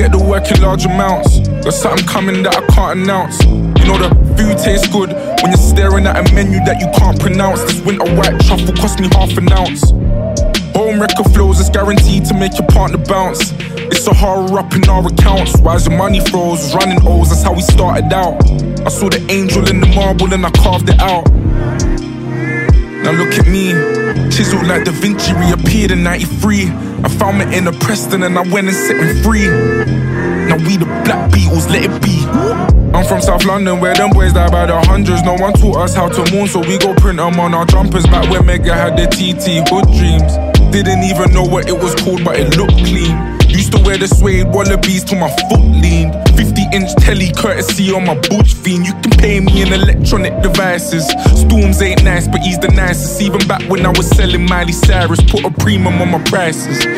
get the work in large amounts. Got something coming that I can't announce. You know the food tastes good when you're staring at a menu that you can't pronounce. This winter white truffle cost me half an ounce. Home record flows is guaranteed to make your partner bounce. It's a horror up in our accounts. Why as the money froze, running O's, that's how we started out. I saw the angel in the marble and I carved it out. Now look at me, chiseled like Da Vinci, reappeared in 93. I found my inner Preston and I went and set him free. Now we the Black Beatles, let it be. I'm from South London where them boys die by the hundreds. No one taught us how to mourn, so we go print them on our jumpers. Back when Mega had the TT hood dreams. Didn't even know what it was called, but it looked clean. Used to wear the suede wallabies till my foot leaned. 50-inch telly courtesy on my butch fiend. You can pay me in electronic devices. Storms ain't nice, but he's the nicest. Even back when I was selling Miley Cyrus, put a premium on my prices.